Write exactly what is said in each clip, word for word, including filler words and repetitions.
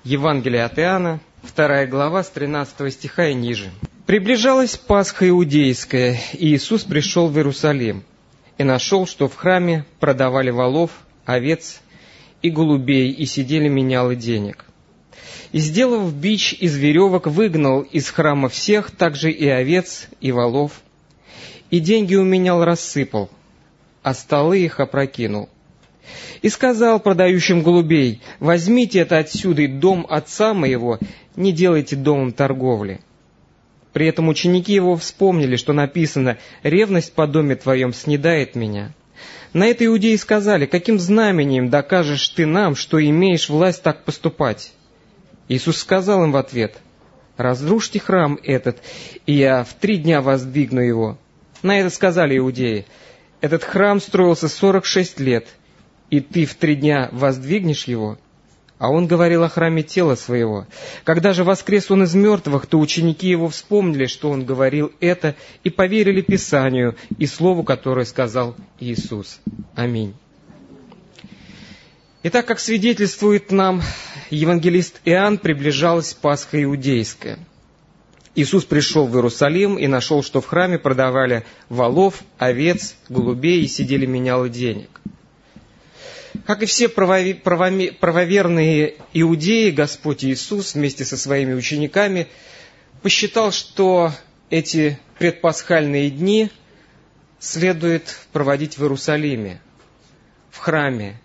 Евангелие от Иоанна, вторая глава, с тринадцатого стиха и ниже. «Приближалась Пасха иудейская, и Иисус пришел в Иерусалим, и нашел, что в храме продавали волов, овец и голубей, и сидели менялы денег. И, сделав бич из веревок, выгнал из храма всех, также и овец, и волов, и деньги у менял рассыпал, а столы их опрокинул. И сказал продающим голубей: возьмите это отсюда, и дом отца моего не делайте домом торговли. При этом ученики его вспомнили, что написано: ревность по доме твоем снедает меня. На это иудеи сказали: каким знамением докажешь ты нам, что имеешь власть так поступать? Иисус сказал им в ответ: разрушьте храм этот, и я в три дня воздвигну его. На это сказали иудеи: этот храм строился сорок шесть лет, и ты в три дня воздвигнешь его? А он говорил о храме тела своего. Когда же воскрес он из мертвых, то ученики его вспомнили, что он говорил это, и поверили Писанию и слову, которое сказал Иисус. Аминь». Итак, как свидетельствует нам евангелист Иоанн, приближалась Пасха иудейская. Иисус пришел в Иерусалим и нашел, что в храме продавали волов, овец, голубей и сидели менялы денег. Как и все правоверные иудеи, Господь Иисус вместе со своими учениками посчитал, что эти предпасхальные дни следует проводить в Иерусалиме, в храме.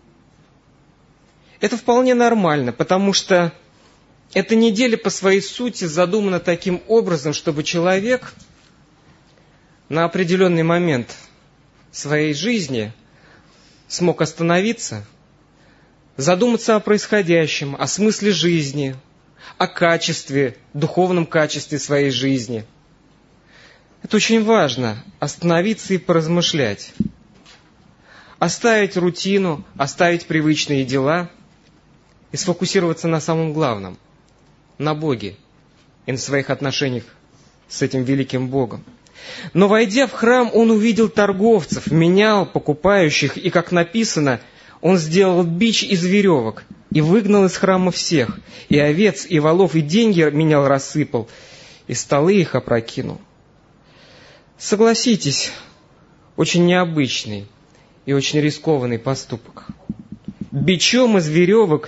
Это вполне нормально, потому что эта неделя по своей сути задумана таким образом, чтобы человек на определенный момент своей жизни смог остановиться, задуматься о происходящем, о смысле жизни, о качестве, духовном качестве своей жизни. Это очень важно — остановиться и поразмышлять. Оставить рутину, оставить привычные дела и сфокусироваться на самом главном — на Боге и на своих отношениях с этим великим Богом. Но, войдя в храм, он увидел торговцев, менял, покупающих, и, как написано, он сделал бич из веревок и выгнал из храма всех, и овец, и волов, и деньги менял, рассыпал, и столы их опрокинул. Согласитесь, очень необычный и очень рискованный поступок. Бичом из веревок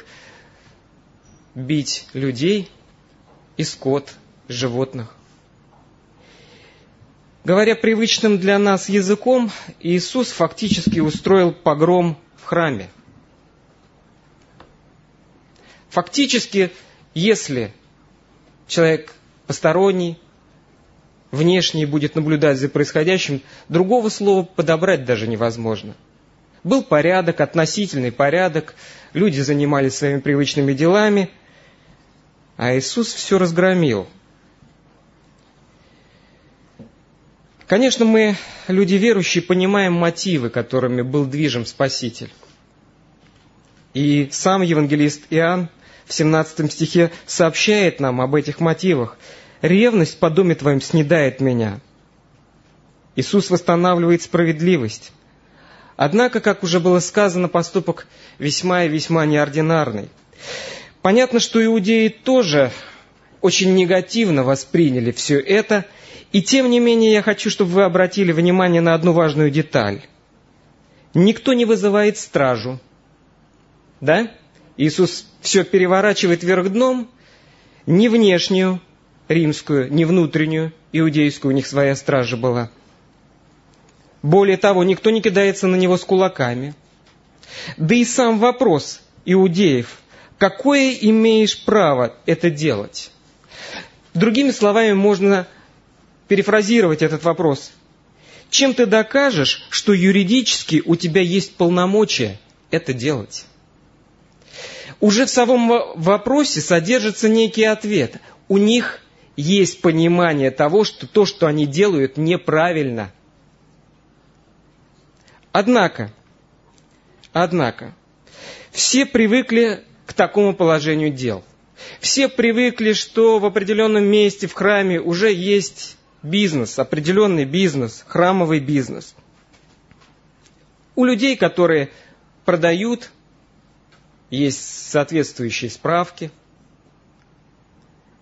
бить людей и скот, животных. Говоря привычным для нас языком, Иисус фактически устроил погром в храме. Фактически, если человек посторонний, внешний будет наблюдать за происходящим, другого слова подобрать даже невозможно. Был порядок, относительный порядок, люди занимались своими привычными делами, а Иисус все разгромил. Конечно, мы, люди верующие, понимаем мотивы, которыми был движим Спаситель. И сам евангелист Иоанн в семнадцатом стихе сообщает нам об этих мотивах. «Ревность по доме твоим снедает меня». Иисус восстанавливает справедливость. Однако, как уже было сказано, поступок весьма и весьма неординарный. Понятно, что иудеи тоже очень негативно восприняли все это. И тем не менее, я хочу, чтобы вы обратили внимание на одну важную деталь. Никто не вызывает стражу. Да? Иисус все переворачивает вверх дном, не внешнюю, римскую, не внутреннюю, иудейскую, у них своя стража была. Более того, никто не кидается на него с кулаками. Да и сам вопрос иудеев: какое имеешь право это делать? Другими словами, можно перефразировать этот вопрос: чем ты докажешь, что юридически у тебя есть полномочия это делать? Уже в самом вопросе содержится некий ответ. У них есть понимание того, что то, что они делают, неправильно. Однако, однако, все привыкли к такому положению дел. Все привыкли, что в определенном месте, в храме, уже есть бизнес, определенный бизнес, храмовый бизнес. У людей, которые продают, есть соответствующие справки,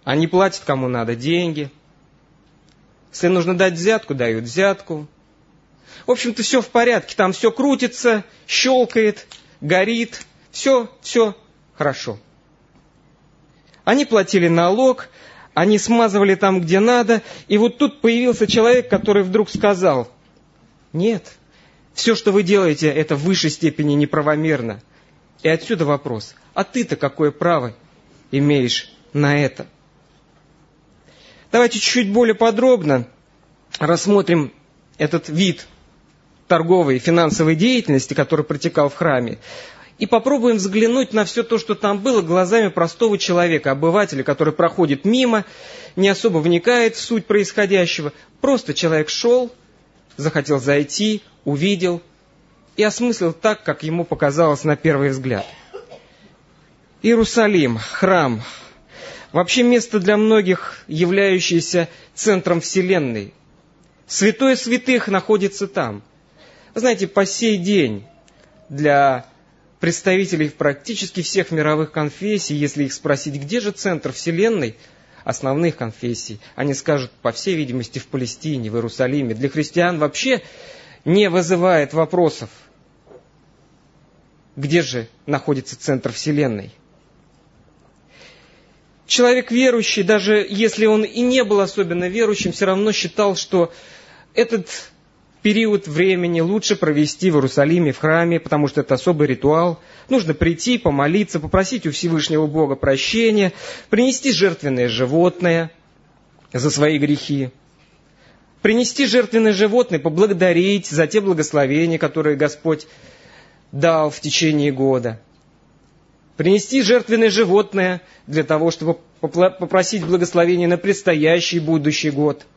Они платят кому надо деньги. Если нужно дать взятку, дают взятку. В общем-то, все в порядке. Там все крутится, щелкает, горит. Все, все хорошо. Они платили налог, они смазывали там, где надо. И вот тут появился человек, который вдруг сказал: нет, все, что вы делаете, это в высшей степени неправомерно. И отсюда вопрос: а ты-то какое право имеешь на это? Давайте чуть-чуть более подробно рассмотрим этот вид торговой и финансовой деятельности, который протекал в храме, и попробуем взглянуть на все то, что там было, глазами простого человека, обывателя, который проходит мимо, не особо вникает в суть происходящего. Просто человек шел, захотел зайти, увидел и осмыслил так, как ему показалось на первый взгляд. Иерусалим, храм, вообще место для многих, являющееся центром вселенной. Святое святых находится там. Вы знаете, по сей день для представителей практически всех мировых конфессий, если их спросить, где же центр вселенной, основных конфессий, они скажут, по всей видимости, в Палестине, в Иерусалиме. Для христиан вообще не вызывает вопросов, где же находится центр вселенной. Человек верующий, даже если он и не был особенно верующим, все равно считал, что этот период времени лучше провести в Иерусалиме, в храме, потому что это особый ритуал. Нужно прийти, помолиться, попросить у Всевышнего Бога прощения, принести жертвенное животное за свои грехи, принести жертвенное животное, поблагодарить за те благословения, которые Господь дал в течение года. Принести жертвенное животное для того, чтобы попросить благословения на предстоящий будущий год.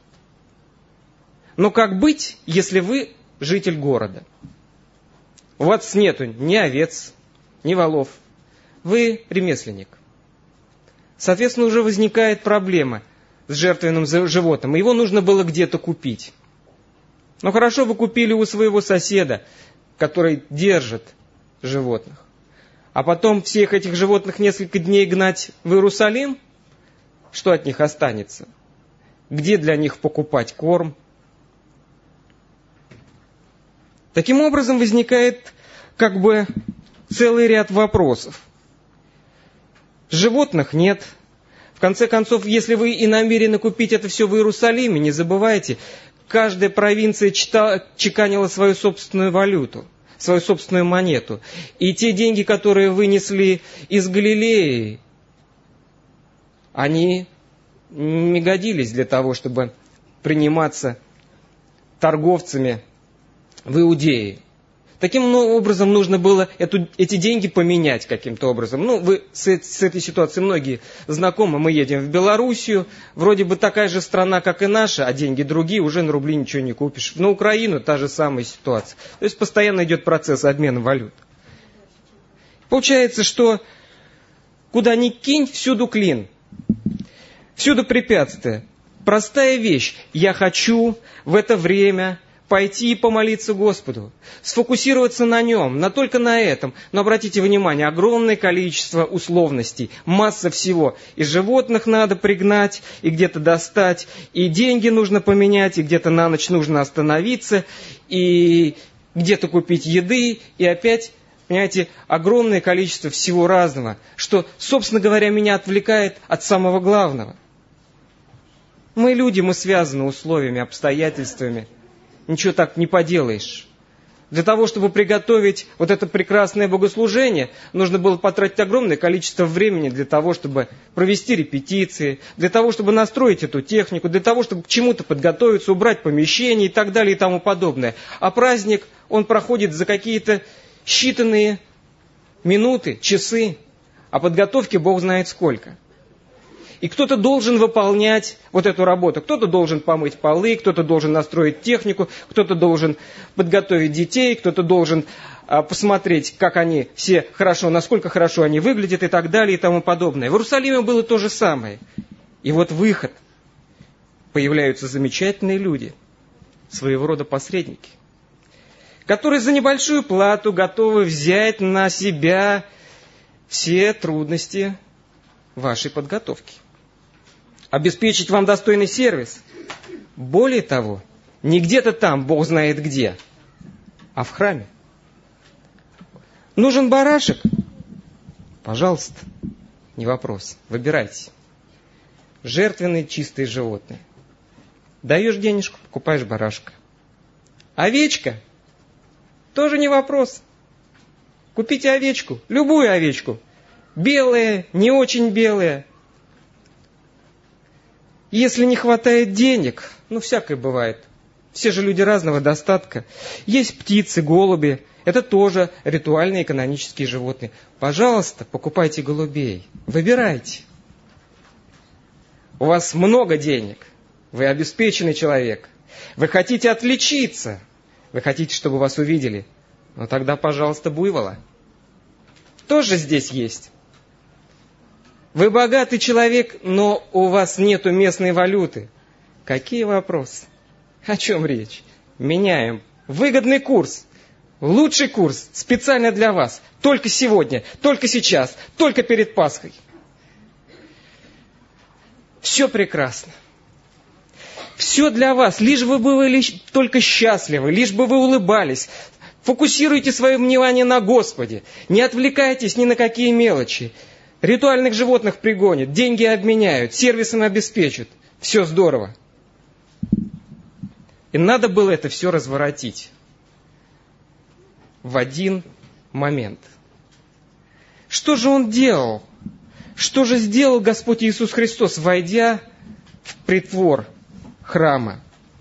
Но как быть, если вы житель города? У вас нету ни овец, ни волов. Вы ремесленник. Соответственно, уже возникает проблема с жертвенным животным. Его нужно было где-то купить. Но хорошо, вы купили у своего соседа, который держит животных. А потом всех этих животных несколько дней гнать в Иерусалим? Что от них останется? Где для них покупать корм? Таким образом возникает как бы целый ряд вопросов. Животных нет. В конце концов, если вы и намерены купить это все в Иерусалиме, не забывайте, каждая провинция читала, чеканила свою собственную валюту, свою собственную монету. И те деньги, которые вынесли из Галилеи, они не годились для того, чтобы приниматься торговцами в Иудее. Таким образом, нужно было эту, эти деньги поменять каким-то образом. Ну, вы с, с этой ситуацией многие знакомы. Мы едем в Белоруссию, вроде бы такая же страна, как и наша, а деньги другие, уже на рубли ничего не купишь. На Украину та же самая ситуация. То есть, постоянно идет процесс обмена валют. Получается, что куда ни кинь, всюду клин. Всюду препятствия. Простая вещь. Я хочу в это время пойти и помолиться Господу, сфокусироваться на Нем, но только на этом. Но обратите внимание, огромное количество условностей, масса всего. И животных надо пригнать, и где-то достать, и деньги нужно поменять, и где-то на ночь нужно остановиться, и где-то купить еды, и опять, понимаете, огромное количество всего разного, что, собственно говоря, меня отвлекает от самого главного. Мы люди, мы связаны условиями, обстоятельствами. Ничего так не поделаешь. Для того, чтобы приготовить вот это прекрасное богослужение, нужно было потратить огромное количество времени для того, чтобы провести репетиции, для того, чтобы настроить эту технику, для того, чтобы к чему-то подготовиться, убрать помещение и так далее и тому подобное. А праздник, он проходит за какие-то считанные минуты, часы, а подготовки Бог знает сколько. И кто-то должен выполнять вот эту работу. Кто-то должен помыть полы, кто-то должен настроить технику, кто-то должен подготовить детей, кто-то должен а, посмотреть, как они все хорошо, насколько хорошо они выглядят и так далее и тому подобное. В Иерусалиме было то же самое. И вот выход. Появляются замечательные люди, своего рода посредники, которые за небольшую плату готовы взять на себя все трудности вашей подготовки. обеспечить вам достойный сервис. Более того, не где-то там, Бог знает где, а в храме. Нужен барашек? Пожалуйста, не вопрос, выбирайте. Жертвенные чистые животные. Даешь денежку, покупаешь барашка. Овечка? Тоже не вопрос. Купите овечку, любую овечку. Белая, не очень белая. Если не хватает денег, ну всякое бывает. Все же люди разного достатка. Есть птицы, голуби. Это тоже ритуальные канонические животные. Пожалуйста, покупайте голубей. Выбирайте. У вас много денег. Вы обеспеченный человек. Вы хотите отличиться. Вы хотите, чтобы вас увидели. Ну тогда, пожалуйста, буйвола. Тоже здесь есть. Вы богатый человек, но у вас нету местной валюты. Какие вопросы? О чем речь? Меняем. Выгодный курс. Лучший курс специально для вас. Только сегодня, только сейчас, только перед Пасхой. Все прекрасно. Все для вас. Лишь бы вы были только счастливы, лишь бы вы улыбались. Фокусируйте свое внимание на Господе. Не отвлекайтесь ни на какие мелочи. Ритуальных животных пригонят, деньги обменяют, сервисом обеспечат. Все здорово. И надо было это все разворотить в один момент. Что же Он делал? Что же сделал Господь Иисус Христос, войдя в притвор храма?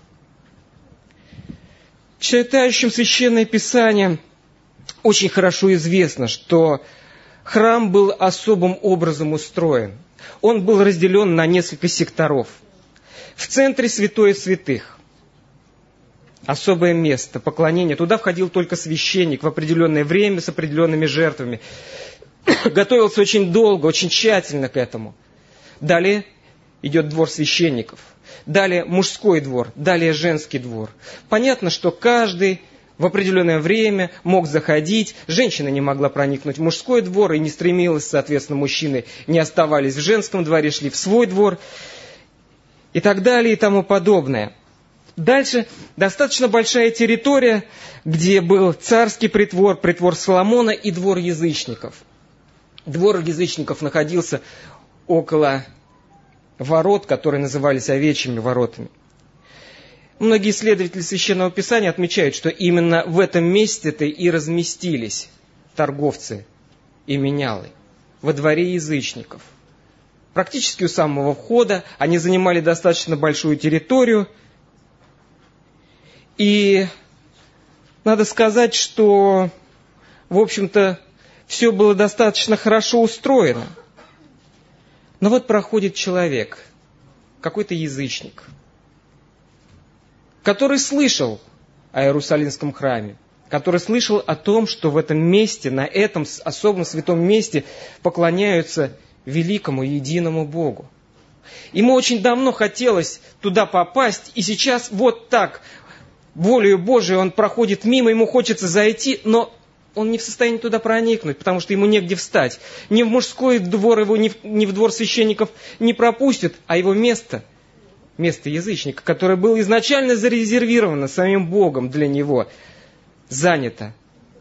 Читающим Священное Писание очень хорошо известно, что храм был особым образом устроен. Он был разделен на несколько секторов. В центре святое святых. Особое место поклонения. Туда входил только священник в определенное время с определенными жертвами. Готовился очень долго, очень тщательно к этому. Далее идет двор священников. Далее мужской двор, далее женский двор. Понятно, что каждый в определенное время мог заходить. Женщина не могла проникнуть в мужской двор и не стремилась, соответственно, мужчины не оставались в женском дворе, шли в свой двор и так далее и тому подобное. Дальше достаточно большая территория, где был царский притвор, притвор Соломона и двор язычников. Двор язычников находился около ворот, которые назывались овечьими воротами. Многие исследователи Священного Писания отмечают, что именно в этом месте-то и разместились торговцы и менялы, во дворе язычников. Практически у самого входа они занимали достаточно большую территорию. И надо сказать, что, в общем-то, все было достаточно хорошо устроено. Но вот проходит человек, какой-то язычник, который слышал о Иерусалимском храме, который слышал о том, что в этом месте, на этом особом святом месте поклоняются великому единому Богу. Ему очень давно хотелось туда попасть, и сейчас вот так, волею Божией он проходит мимо, ему хочется зайти, но он не в состоянии туда проникнуть, потому что ему негде встать. Ни в мужской двор его, ни в, ни в двор священников не пропустят, а его место, место язычника, которое было изначально зарезервировано самим Богом для него, занято.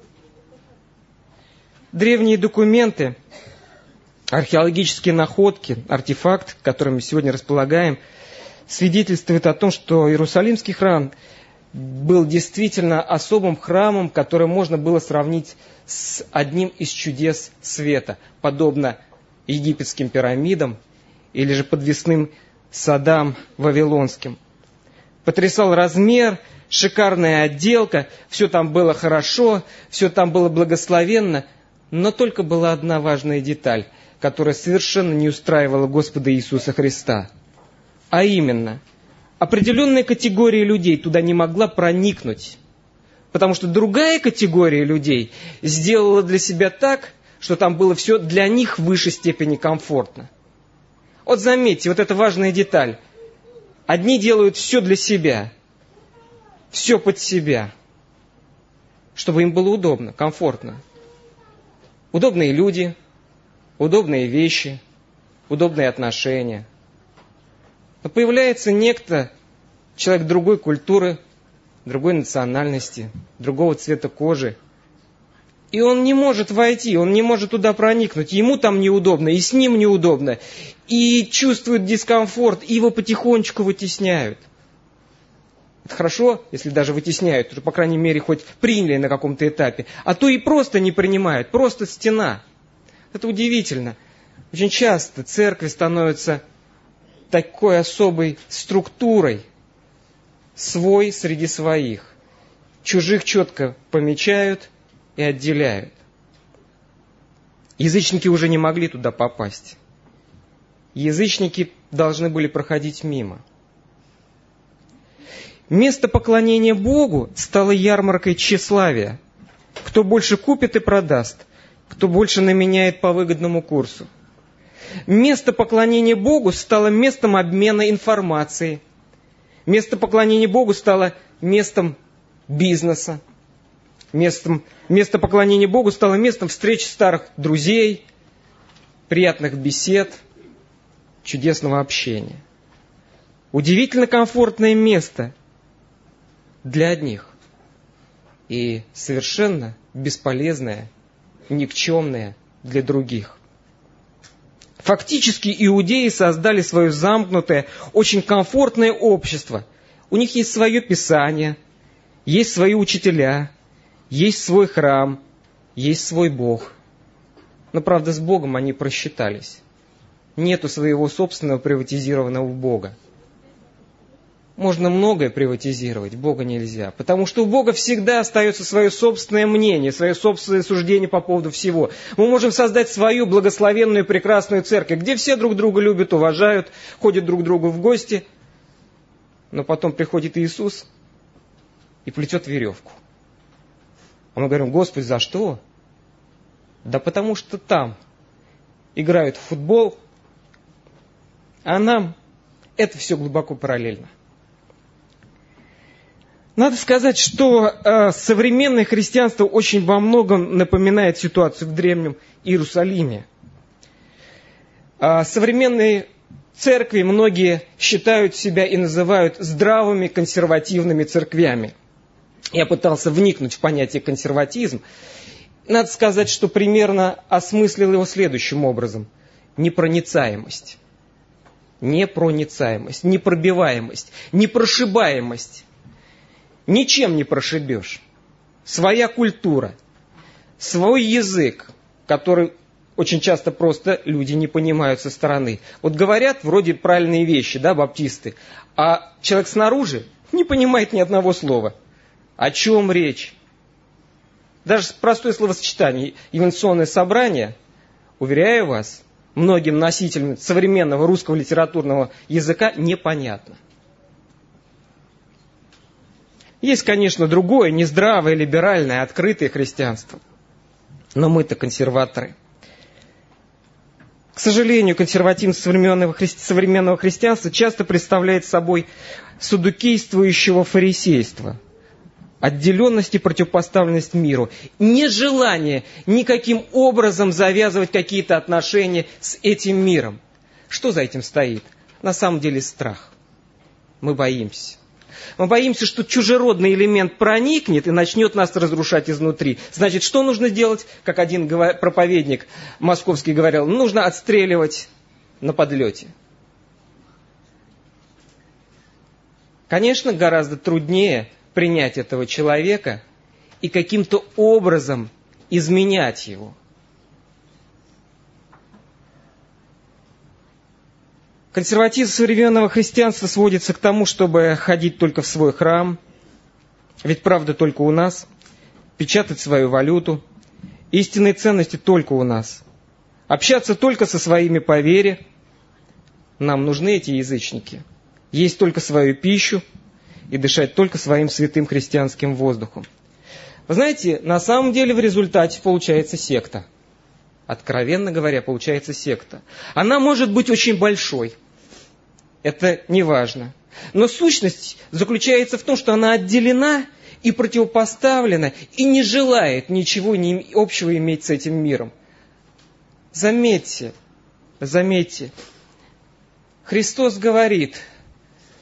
Древние документы, археологические находки, артефакт, которым мы сегодня располагаем, свидетельствуют о том, что Иерусалимский храм был действительно особым храмом, который можно было сравнить с одним из чудес света, подобно египетским пирамидам или же подвесным садам вавилонским. Потрясал размер, шикарная отделка, все там было хорошо, все там было благословенно, но только была одна важная деталь, которая совершенно не устраивала Господа Иисуса Христа. А именно, определенная категория людей туда не могла проникнуть, потому что другая категория людей сделала для себя так, что там было все для них в высшей степени комфортно. Вот заметьте, вот эта важная деталь. Одни делают все для себя, все под себя, чтобы им было удобно, комфортно. Удобные люди, удобные вещи, удобные отношения. Но появляется некто, человек другой культуры, другой национальности, другого цвета кожи, и он не может войти, он не может туда проникнуть, ему там неудобно, и с ним неудобно, и чувствует дискомфорт, и его потихонечку вытесняют. Это хорошо, если даже вытесняют, то, по крайней мере, хоть приняли на каком-то этапе, а то и просто не принимают, просто стена. Это удивительно. Очень часто церкви становятся такой особой структурой, свой среди своих. Чужих четко помечают и отделяют. Язычники уже не могли туда попасть. Язычники должны были проходить мимо. Место поклонения Богу стало ярмаркой тщеславия. Кто больше купит и продаст, кто больше наменяет по выгодному курсу. Место поклонения Богу стало местом обмена информацией. Место поклонения Богу стало местом бизнеса. Местом, место поклонения Богу стало местом встреч старых друзей, приятных бесед, чудесного общения. Удивительно комфортное место для одних и совершенно бесполезное, никчемное для других. Фактически иудеи создали свое замкнутое, очень комфортное общество. У них есть свое писание, есть свои учителя, есть свой храм, есть свой Бог. Но, правда, с Богом они просчитались. Нету своего собственного приватизированного Бога. Можно многое приватизировать, Бога нельзя. Потому что у Бога всегда остается свое собственное мнение, свое собственное суждение по поводу всего. Мы можем создать свою благословенную прекрасную церковь, где все друг друга любят, уважают, ходят друг к другу в гости. Но потом приходит Иисус и плетет веревку. А мы говорим: Господи, за что? Да потому что там играют в футбол, а нам это все глубоко параллельно. Надо сказать, что э, современное христианство очень во многом напоминает ситуацию в Древнем Иерусалиме. Э, современные церкви многие считают себя и называют здравыми консервативными церквями. Я пытался вникнуть в понятие консерватизм. Надо сказать, что примерно осмыслил его следующим образом. Непроницаемость. Непроницаемость, непробиваемость, непрошибаемость. Ничем не прошибешь. Своя культура, свой язык, который очень часто просто люди не понимают со стороны. Вот говорят вроде правильные вещи, да, баптисты, а человек снаружи не понимает ни одного слова. О чем речь? Даже простое словосочетание «евангелиционное собрание», уверяю вас, многим носителям современного русского литературного языка непонятно. Есть, конечно, другое, нездравое, либеральное, открытое христианство. Но мы-то консерваторы. К сожалению, консерватизм современного, хри... современного христианства часто представляет собой саддукействующего фарисейства. Отделенность и противопоставленность миру. Нежелание никаким образом завязывать какие-то отношения с этим миром. Что за этим стоит? На самом деле страх. Мы боимся. Мы боимся, что чужеродный элемент проникнет и начнет нас разрушать изнутри. Значит, что нужно делать? Как один проповедник московский говорил, нужно отстреливать на подлете. Конечно, гораздо труднее принять этого человека и каким-то образом изменять его. Консерватизм современного христианства сводится к тому, чтобы ходить только в свой храм, ведь правда только у нас, печатать свою валюту, истинные ценности только у нас, общаться только со своими по вере. Нам нужны эти язычники, есть только свою пищу и дышать только своим святым христианским воздухом. Вы знаете, на самом деле в результате получается секта. Откровенно говоря, получается секта. Она может быть очень большой. Это не важно. Но сущность заключается в том, что она отделена и противопоставлена, и не желает ничего общего иметь с этим миром. Заметьте, заметьте, Христос говорит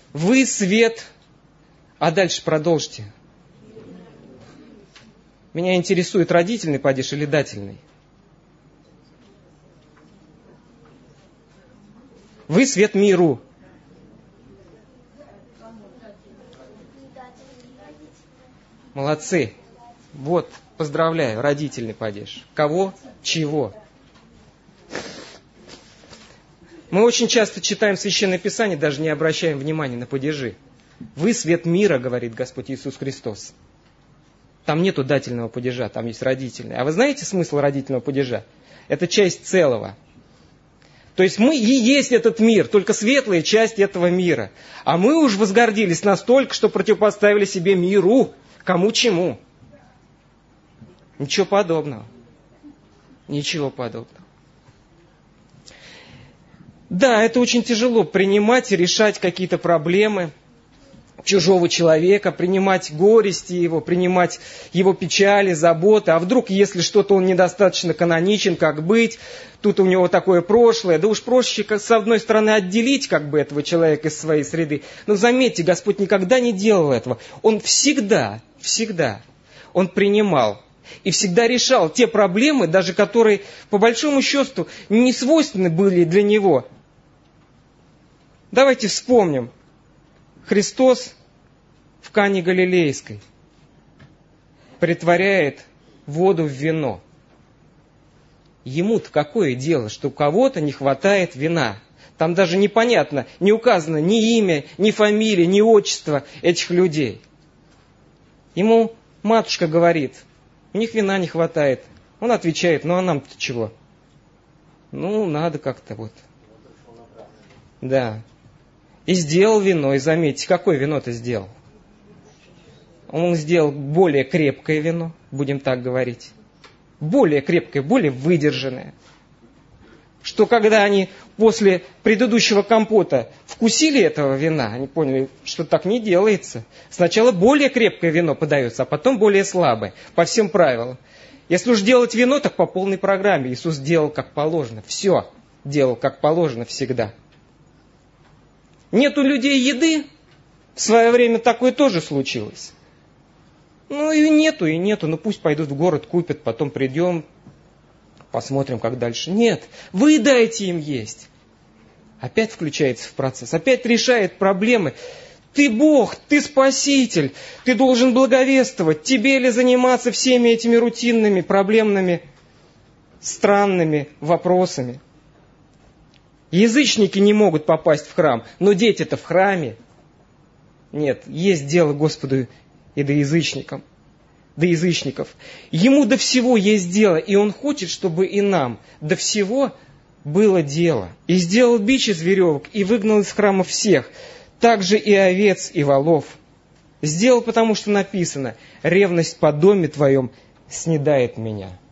Вы свет, а дальше продолжите. Меня интересует родительный падеж или дательный. Вы свет миру. Молодцы. Вот, поздравляю, родительный падеж. Кого? Чего? Мы очень часто читаем Священное Писание, даже не обращаем внимания на падежи. Вы свет мира, говорит Господь Иисус Христос. Там нету дательного падежа, там есть родительный. А вы знаете смысл родительного падежа? Это часть целого. То есть мы и есть этот мир, только светлая часть этого мира. А мы уж возгордились настолько, что противопоставили себе миру. Кому чему? Ничего подобного. Ничего подобного. Да, это очень тяжело принимать и решать какие-то проблемы чужого человека, принимать горести его, принимать его печали, заботы. А вдруг, если что-то он недостаточно каноничен, как быть? Тут у него такое прошлое. Да уж проще, с одной стороны, отделить как бы этого человека из своей среды. Но заметьте, Господь никогда не делал этого. Он всегда, всегда, Он принимал и всегда решал те проблемы, даже которые, по большому счету, не свойственны были для Него. Давайте вспомним. Христос в Кане Галилейской претворяет воду в вино. Ему-то какое дело, что у кого-то не хватает вина? Там даже непонятно, не указано ни имя, ни фамилия, ни отчество этих людей. Ему матушка говорит, у них вина не хватает. Он отвечает, ну а нам-то чего? Ну, надо как-то вот. Да. И сделал вино, и заметьте, какое вино-то сделал? Он сделал более крепкое вино, будем так говорить. Более крепкое, более выдержанное. Что когда они после предыдущего компота вкусили этого вина, они поняли, что так не делается. Сначала более крепкое вино подается, а потом более слабое, по всем правилам. Если уж делать вино, так по полной программе. Иисус делал как положено. Все делал как положено всегда. Нет у людей еды, в свое время такое тоже случилось. Ну и нету, и нету, ну пусть пойдут в город, купят, потом придем, посмотрим, как дальше. Нет, вы дайте им есть. Опять включается в процесс, опять решает проблемы. Ты Бог, ты Спаситель, ты должен благовествовать. Тебе ли заниматься всеми этими рутинными, проблемными, странными вопросами? Язычники не могут попасть в храм, но дети-то в храме. Нет, есть дело Господу и до язычникам, до язычников. Ему до всего есть дело, и Он хочет, чтобы и нам до всего было дело. И сделал бич из веревок, и выгнал из храма всех, также и овец, и волов. Сделал, потому что написано, ревность по доме твоем снедает меня.